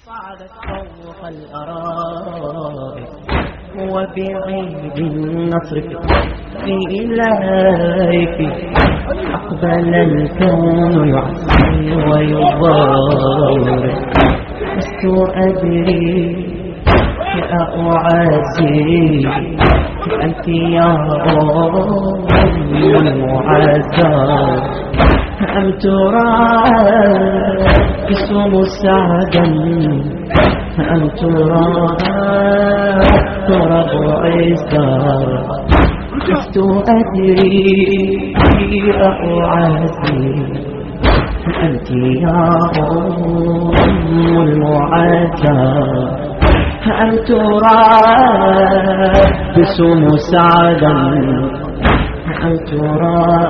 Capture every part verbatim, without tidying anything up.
صعدت فوق الأرائك وبعيد النصر في إليك أقبل الكون يعصي ويضارك لست أدري يا أعزي أنت يا أمي المعزى أم ترى اسم سعدا أم ترى ترى عيسى لست أدري أعزي أنت يا أم المعزى أم ترى اسم سعدا أم ترى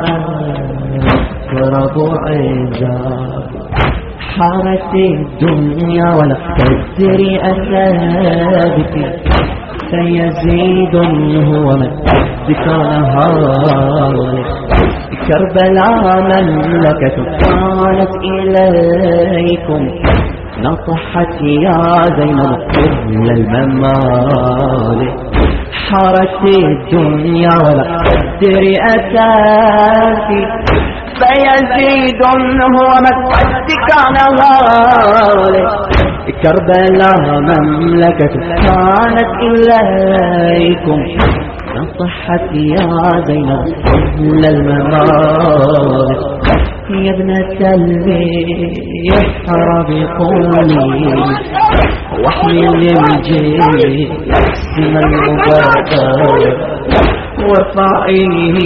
رب عزا حارت الدنيا ولا تدري أثابك سيزيد هو مجدك نهارك كربلاء مملكة كانت إليكم نطحت يا زينب كل الممالك حارت الدنيا ولا تدري أثابك فيزيد هو مجدك نهارك كربلاء مملكة كانت إليكم نطحت يا زينب كل الممالك يا ابنة المحراب قولي واحمل الجيش اسم المبادر وارفعيه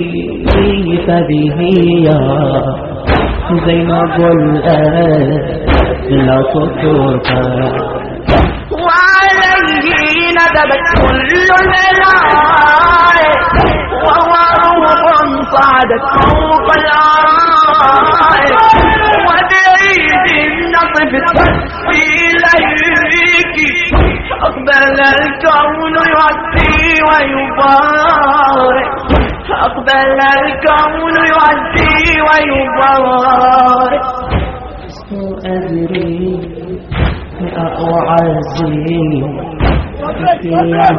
فبه يا زينب الآن لا تترك وعليه ندبت كل الهلال وهو روح صعدت فوق الأرائك وبعيد نطفت إليك أقبل الكون يعزي ويبارك أقبل الكون يعزي ويبارك لست أدري أعزي أنت يا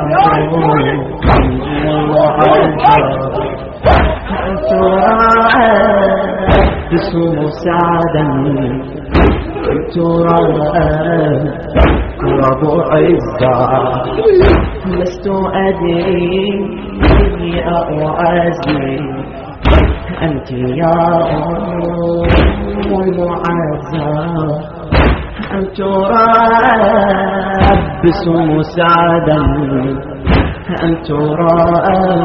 أم ترى اسم سعدا أم ترى رب عزا لست أدري أعزي أنت يا أم المعزى أم تربس مساعدا أم ترى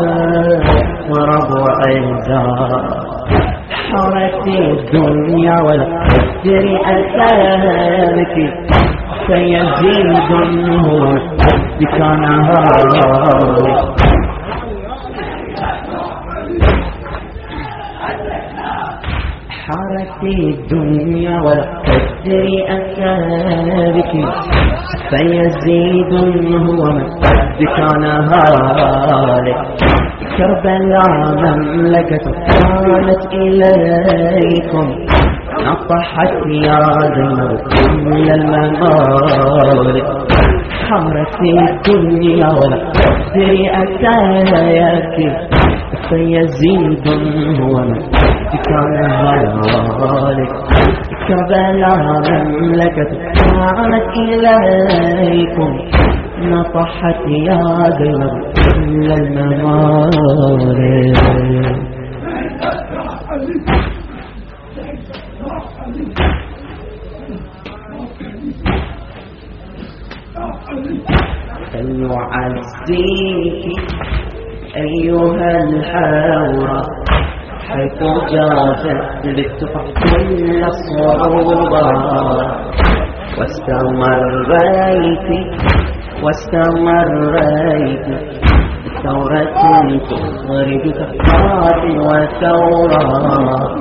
ورب عزا حرت الدنيا ولا تدري أثابك سيزيد هو مجدك نهارك حارت الدنيا ولا تدري أثابك فيزيد هو مجدك نهارك كربلاء مملكة كانت إليكم نطحت يا زينب كل الممالك حارت الدنيا ولا تدري أثابك فيزيد هو مجدك نهارك كربلاء مملكة كانت إليكم نطحت يا زينب كل الممالك فليعزيك أيها الحورة حيث جازت للتفح كل الصعوبة واستمريت واستمريت ثورة تخرج كفار وثورة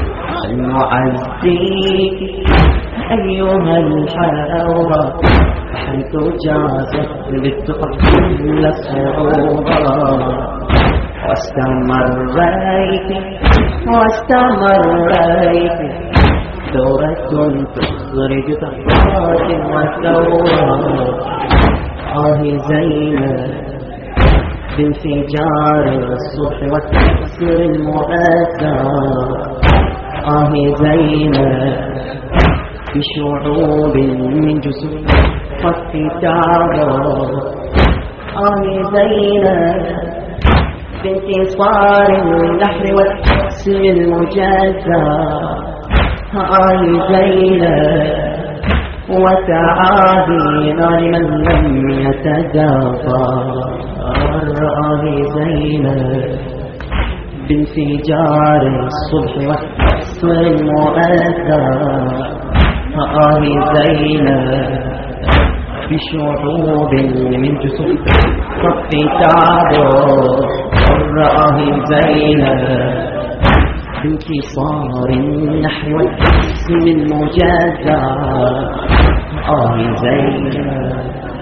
المعزيك أيها الحورة حيث جازت للتفح كل الصعوبة واستمريت واستمريت ثورة تخرج ثورات وثورة. آه زينب بانفجار الصبح والكسر المؤثر. آه زينب بشعوب من جسور صف تعبر. آه زينب بانتصار النحر والكسر المجزر. آه زينب وتعاذينا لمن لم يتدافر. آه زينب بانفجار الصبح والكسر المؤثر. آه زينب بشعوب من جسور صف تعبر. آه زينب بانتصار النحو والاسم المجازر. آه زينب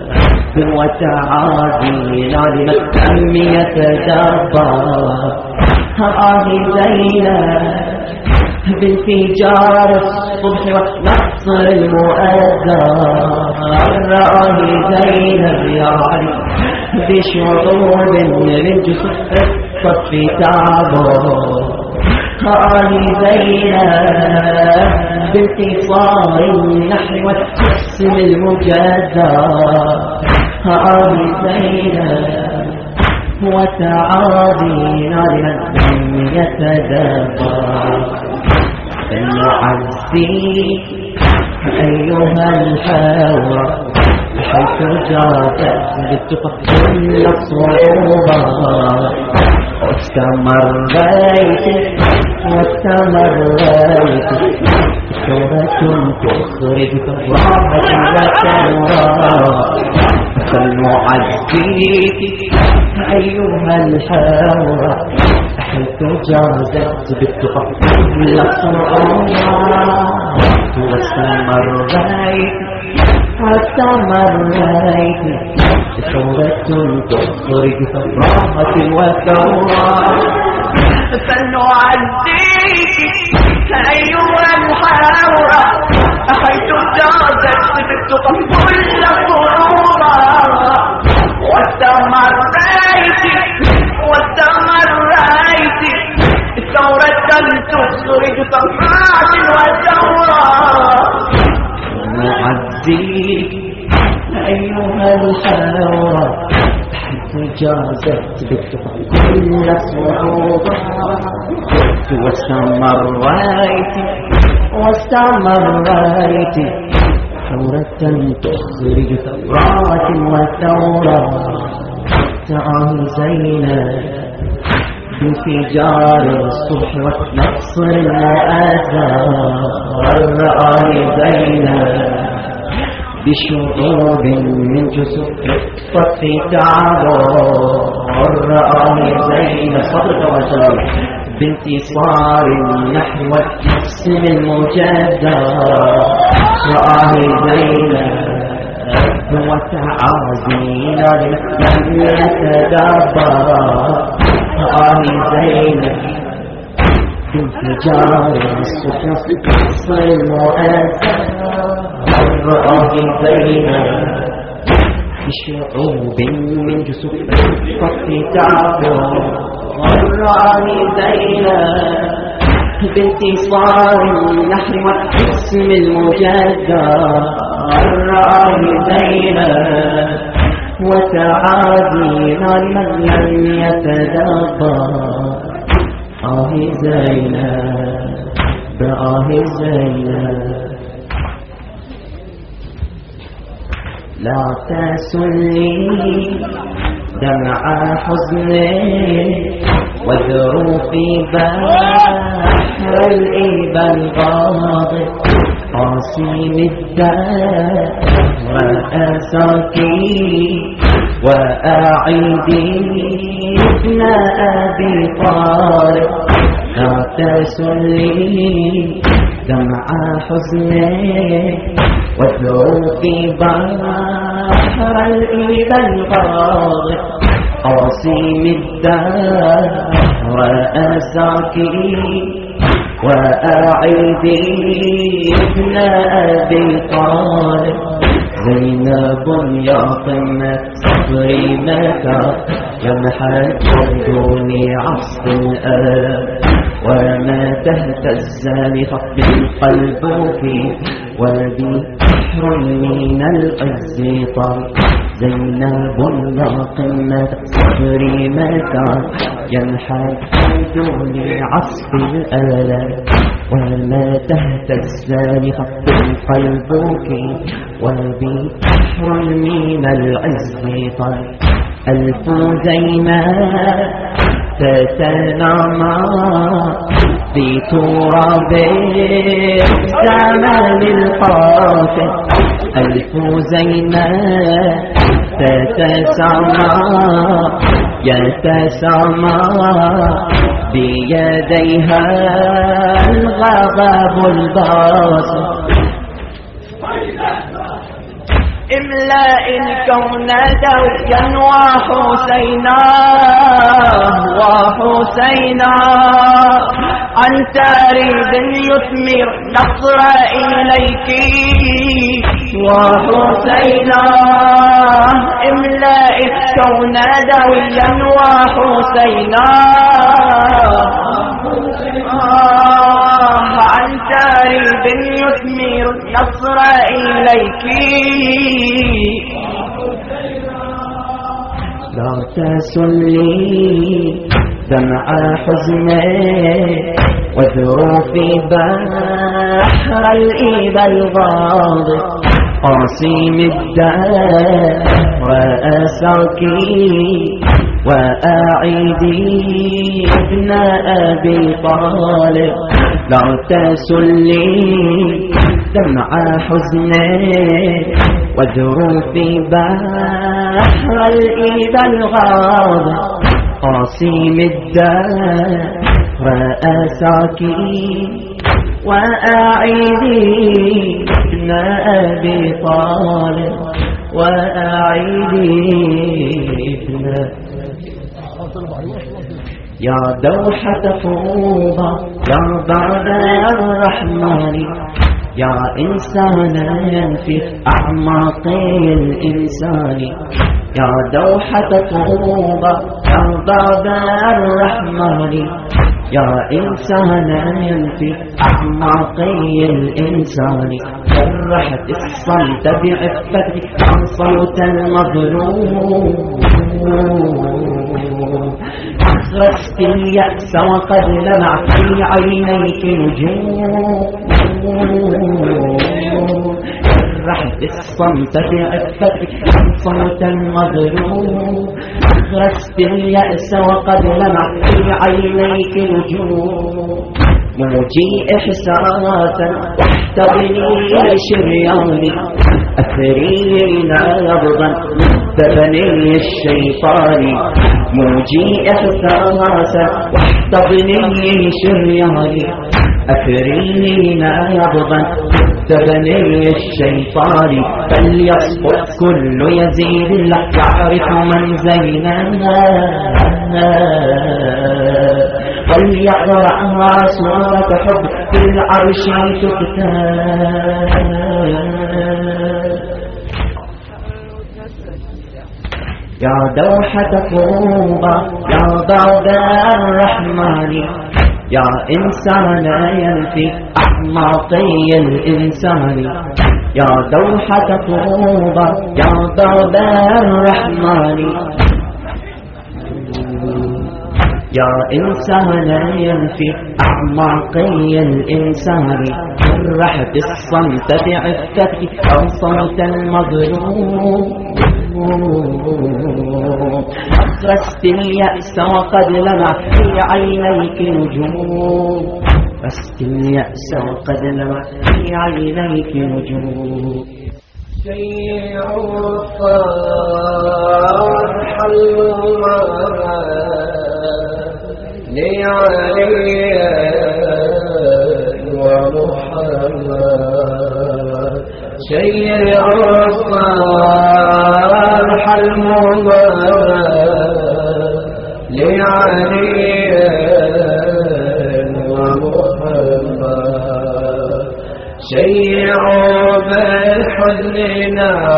وتعاذينا لمن لم يتدبر. آه زينب بانفجار الصبح والنصر المؤذر. آه زينب يا علي بشعوب من جسور الصف تعبر. آه زينب بانتصار النحر والجسم المجزر. آه زينب وتعاذينا لمن لم يتدبر. فلنعزي أيها الحورة حيث جاءت بالتفكر الصعوبة. واستمريت واستمريت ثورة تخرج ثورات وثورات. فلنعزيك أيها الحورة حيث جازت بالتفكر الصعوبة. واستمريت واستمريت ثورة تخرج ثورات وثورات. فلنعزيك أيها الحورة حيث جازت بالتفكر الصعوبة. واستمريت واستمريت ثورة تخرج ثورات وثورات. نعزيك أيها الحورة حيث جازت بالتفكر الصعوبة. واستمريت واستمريت ثورة تخرج ثورات وثورات. آه زينب بانفجار الصبح والنصر المؤثر. آه زينب بشعوب من جسور الصف تعبر. آه زينب صدق وسلام بانتصار النحو والجسم المجزر. آه زينب وتعاذينا لمن يتدبر. آه زينب بانفجار الصبح والنصر المؤثر. آه زينب بشعوب من جسور الصف تعبر. آه زينب بانتصار النحر والجسم المجزر. آه زينب وتعاذينا لمن لم يتدبر. آه زينب آه زينب لا تسلي دمع حزني وذروفي بحر الإبا الغاضب. قاسم الدار وأساكي وأعيدي ابن أبي طالب. لا تسلي دمع حزني وذروفي بحر الإبا الغاضب. قاسم الدهر أساكي وأعيدي ابن أبي طالب زينب يا قمة صبري متى يمحك دوني عصف الألم وما تهتز لخطب القلب فيه وبي بحر من العز طال زينب يا قمة صبري متى يمحك دوني عصف الألم وما تهتز لخط القلب وبي بحر من العز طال ألف زينب تتنامى في تراب الزمان القاسم ألف زينب تتسامى يتسامى بيديها الغضب الباسم املأ الكون دويا وحسينا وحسينا عن تاريد يثمر نصر إليك وحسينا املأ الكون دويا وحسينا عن تاريد يثمر النصر إليك لا تسلي دمع حزني وذروفي بحر الإيب الغاضب قاسم الدهر أساكي وأعيدي ابن أبي طالب لا تسلي دمع حزني وذروفي بحر الإيب الغاضب قاسم الدهر أساكي وأعيدي ابن أبي طالب وأعيدي ابن يا دوحة طوبى يا بعد الرحمن يا إنسانا في أعماق الإنسان يا دوحة طوبى يا بعد الرحمن يا إنسانا في أعماق الإنسان فرحت الصمت بعفتك عن صوت المظلوم أخرجت اليأس وقد لمع في عينيك نجوم فرحت الصمت بعفتك عن صوت المظلوم أخرجت اليأس وقد لمع في عينيك نجوم موجي إحساسا واحتضني شرياني أثرينا نبضا مدبني الشيطان موجي إحساسا واحتضني شرياني أثرينا نبضا مدبني الشيطان فليصفق كل يزيد لا يعرف من زيننا وليقرأها سورة حب في العرش تكتب يا دوحة طوبى يا بعد الرحمن يا إنسانا ينفي أعماقي الإنسان يا دوحة طوبى يا بعد الرحمن يا إنسانا ينفي أعماقي الإنسان فرحت الصمت بعفتك أو صوت المظلوم أخرجت اليأس وقد لمع في عينيك نجوم أخرجت اليأس وقد لمع في عينيك نجوم شيع الفرح المرأة لعلي ومحمد شيع الفرح المرأة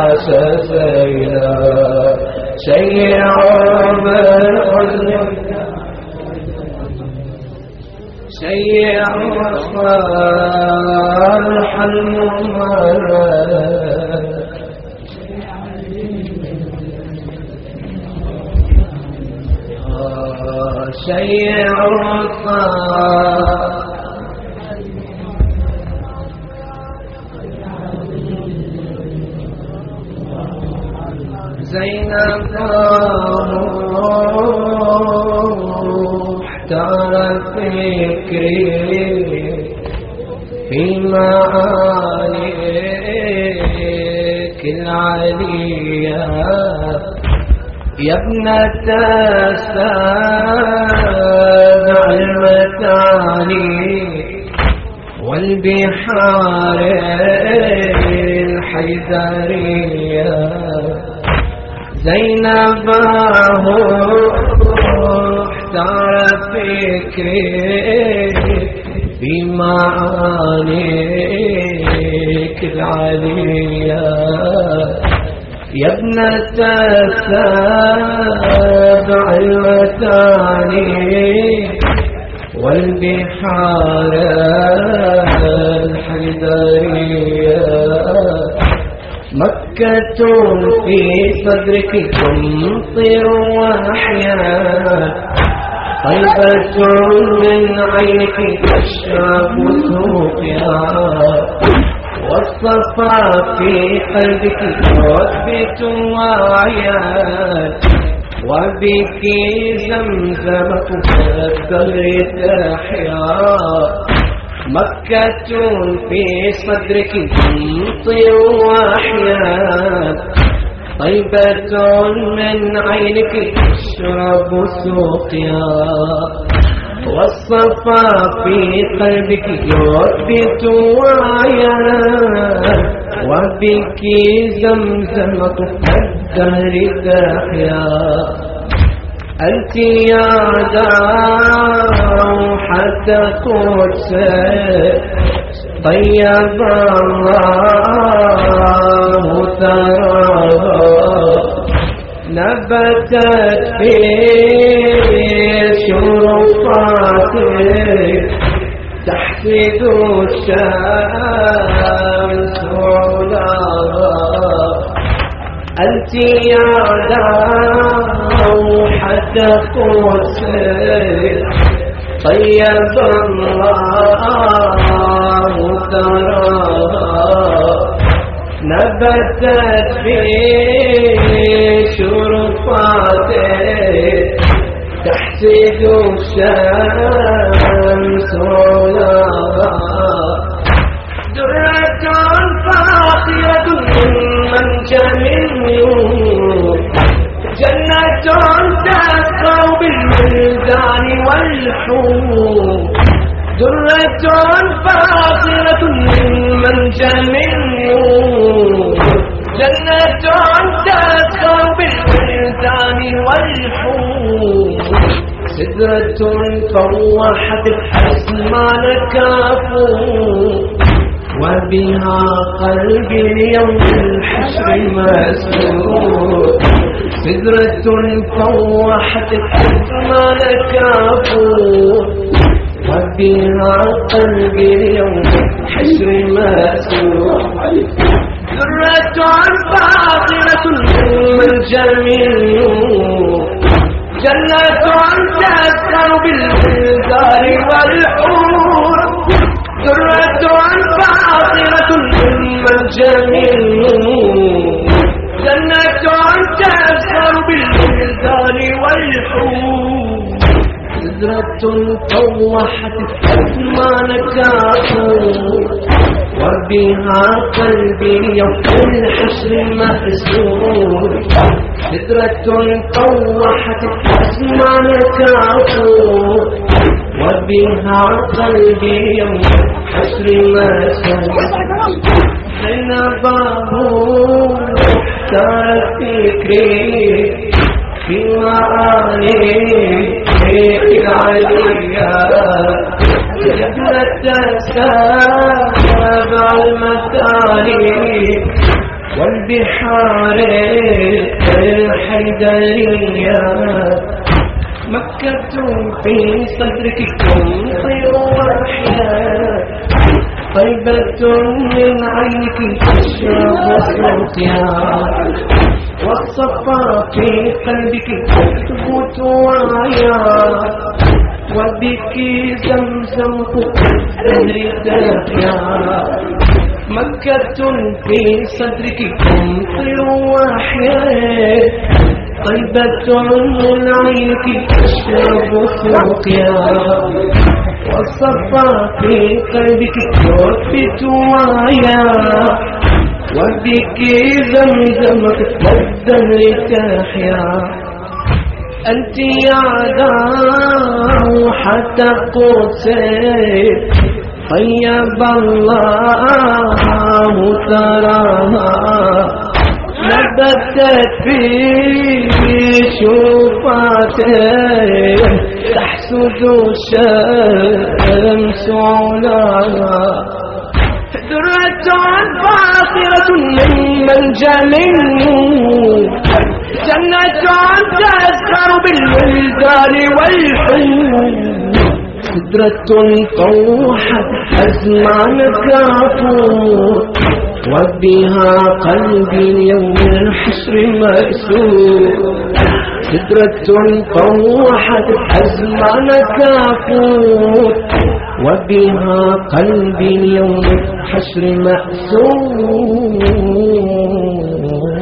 سسينا شيعوا بالحزن شيعوا صالح الممرد شيعوا صالح زينب احتار فكري في معانيك العليا يا ابنة السابع المتاني والبحار الحيدرية زينب احتار فكري في معانيك العليا يا ابنة السابع المتاني والبحار الحيدرية مكة في صدرك تمطر وأحياء طيبة من عينك تشرب سوقها والصفا في قلبك تثبت وعيان وبك زمزم تفكر تحيا مكة في صدرك تمطر وأحيان طيبة من عينك تشرب سوقيا والصفا في قلبك يثبت وعيان وبك زمزم الدهر تحيا أنت يا دوحة قدس طيب الله ثراها نبتت في شرفاتك تحسد الشمس علاها أنت يا دوحة قدس طيب الله ثراها نبتت في شرفاتك تحسد الشمس علاها درة فاخرة من جميل جنة تسقى بالولدان والحور درة فاخرة من جميل جنة تسقى بالولدان والحور سدرة فوحت الأسمان كافور وبها قلبي يوم الحشر مسرور سدرة فوحت الأسمان كافور وبها قلبي يوم الحشر مسرور ذرة باطنة من جميل جنة تسكن بالبلدان والحور ذرة باطنة من جميل جنة تسكن بالبلدان والحور سدرة طوحت الأزمان كافور وبها قلبي يوم الحشر مسرور سدرة طوحت الأزمان كافور وبها قلبي يوم الحشر مسرور زينب احتار فكري في معانيك العليا يا ابنة السابع المتاني والبحار الحيدرية مكة في صدرك تمطر وحياة طيبة من عينك تشرب صوتها والصفا في قلبك تثبت وعيا وبك زمزم تدري دافيا مكة في صدرك تمطر وحياة طيبة من عينك تشرب سقيا والصفا في قلبك تثبت وعيا وبك زمزم والدهر تحيا أنت يا حتى قدسي طيب الله تراها نبتت في شوفاتي تحسد الشمس علاها درة باخرة من منجل جنة تسخر بالولدان والحور قدرة طوحت أزمان كافور وبها قلبي يوم الحشر مأسور قدرة طوحت أزمان كافور وبها قلبي يوم الحشر مأسور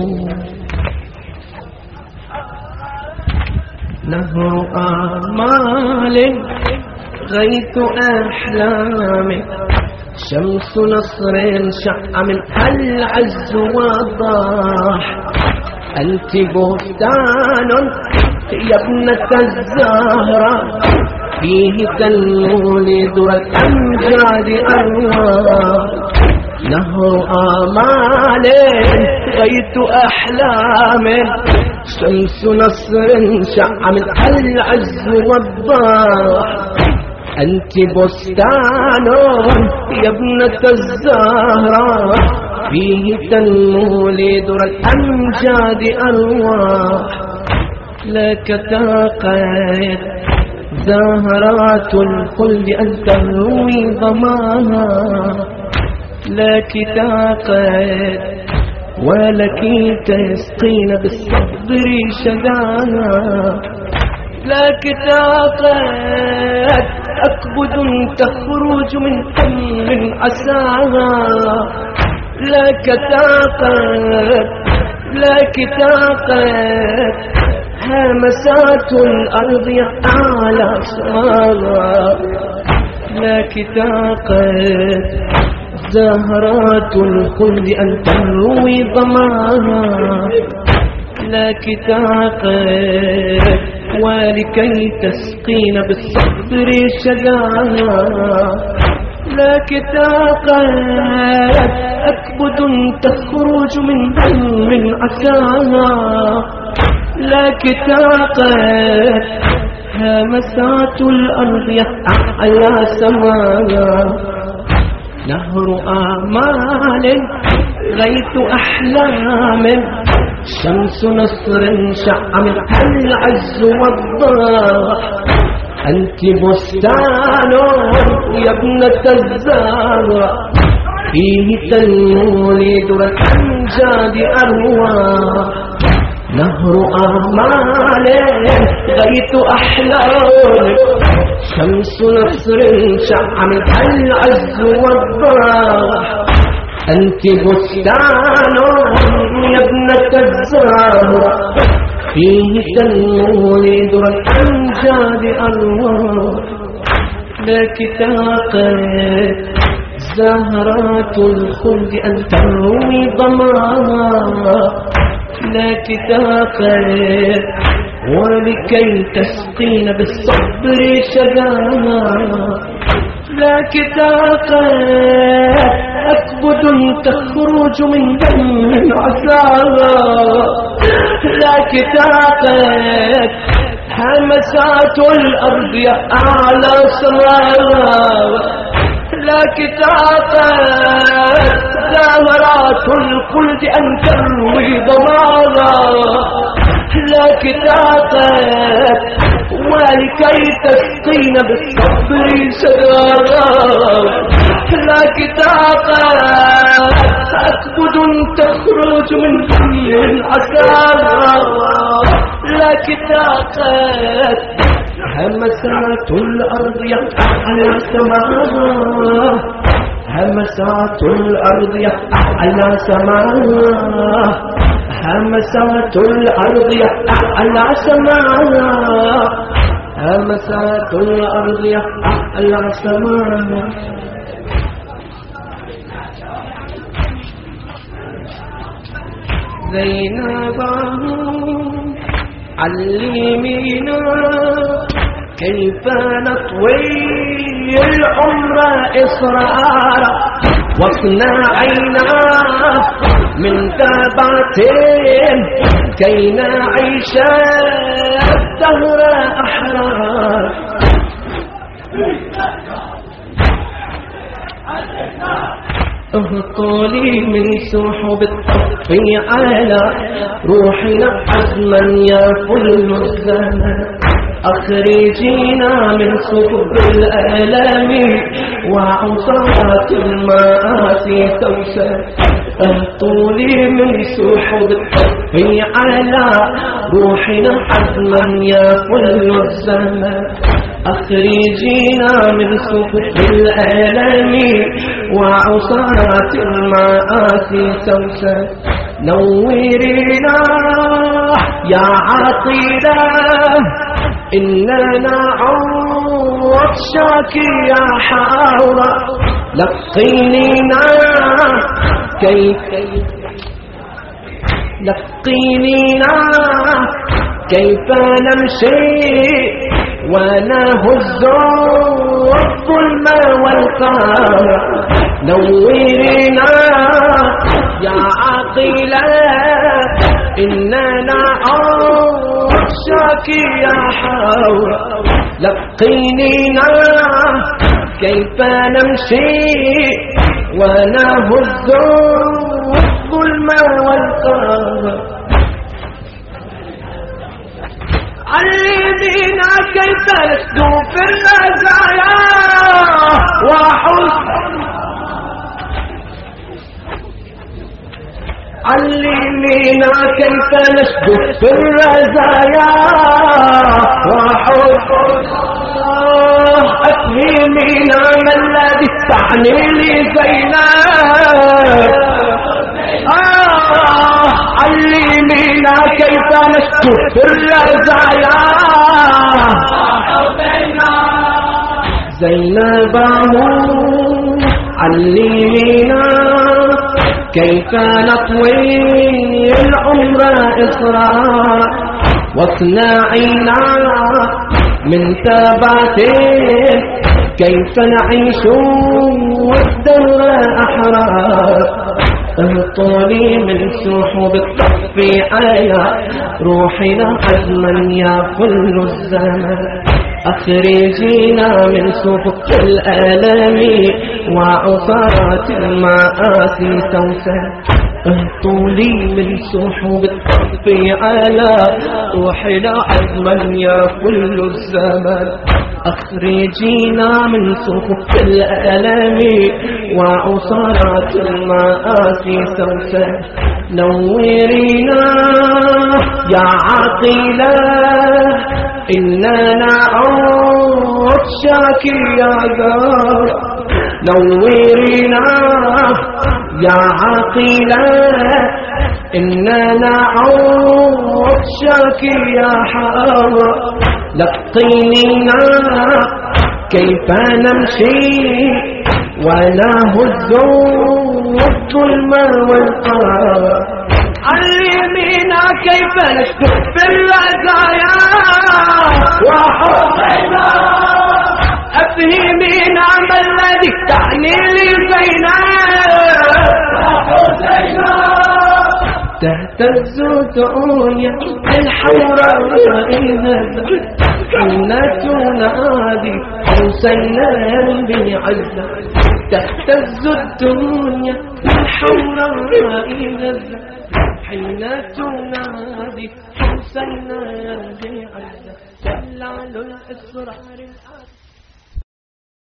نهر آمال غيث أحلام شمس نصر شع من العز وضاح أنت بهتان يا ابنة الزهرة فيه تنمو لذو الأمجاد أرواح نهر آمال غيث أحلام شمس نصر شع من العز والضاح أنت بستان يا ابنة الزهرة فيه تنمو لذو الأمجاد أرواح لك تاقت زهرات الخلد أن تروي ضماها لك تاقت ولك تسقين بالصبر شداها لك تاقت أكبد تخرج من من عساها لك تاقت لك تاقت همسات الأرض على سماها لك تاقت زهرات الخلد أن تروي ظماها لك تاقت ولكي تسقين بالصبر شجاها لك تاقت أكبد تخرج من من عساها لك تاقت همسات الأرض على سماها نهر آمال غيث أحلام شمس نصر شع من العز والضاح أنت بستان يا ابنة الزهرة فيه تنمو لذو الأمجاد أرواح نهر آمال غيث أحلام شمس نصر شع من العز والضاح أنت بستان يا ابنة الزهرة فيه تنمو لذو الأمجاد أرواح لك تاقت زهرات الخلد أن تروي ضماها لك تاقت ولكي تسقين بالصبر شجاها لك تاقت أكبد تخرج من دم عساها لك تاقت همسات الأرض أعلى سماها لك تاقت زهرات الخلد أن تروي ضماغا لك طاقت ولكي تسقين بالصبر سدارا لك طاقت أكبد تخرج من كل عسارا لك طاقت همسات الأرض يقع على السماء همسات الأرض يقع على السماء همسات الأرض يقع على السماء همسات الأرض يقع على السماء زينب علمينا كيف نطوي العمر إصرارا واصنعينا من تابعة كي نعيش الدهر أحرار اهطلي من سحب الطفي على روحنا حزما يفل الزمن أخرجينا من سحب الآلام وعصارات المآسي توسل اهطلي من سحب الطفي على روحنا حزما يفل الزمن أخرجينا من سفح الآلام وعصارات المآسي توسل نورينا يا عطيلة إننا عطشاك يا حارة لقينينا كيف لقينينا كيف نمشي ونهز الظلم والقهر نورنا يا عقيلة إننا عطشاك يا حارة لقينينا كيف نمشي ونهز الظلم والقهر علمينا كيف نسدو في الرزايا وحزن علمينا كيف نسدو في الرزايا وحزن أفهمينا ما الذي تعني لي زينب علمينا كيف نسكت في الرزايا زينب علمينا كيف نطوي العمر إصرارا واصنعينا من ثبات كيف نعيش والدهر أحرار اهطلي من سحب الطفي على روحنا حزما يفل الزمن أخرجينا من سحب الآلام وعصارات المآسي توسل اهطلي من سحب الطفي على روحنا حزما يفل الزمن أخرجينا من سحب الآلام وعصارات المآسي توسل نورينا يا عقيلة إننا عطشاك يا دار نورينا يا عقيلة إننا عطشاك يا حارة لقينينا كيف نمشي ونهز الظلم والقهر علمينا كيف نسكت في الرزايا وحزنا أفهمينا ما الذي تعني لي زينب وحزنا تهتز دنيا الحمراء إذا حين تنادي حسينا بعزة تهتز الدنيا الحمراء غزة حين تنادي حسين يا بعزة تلعل الإسرار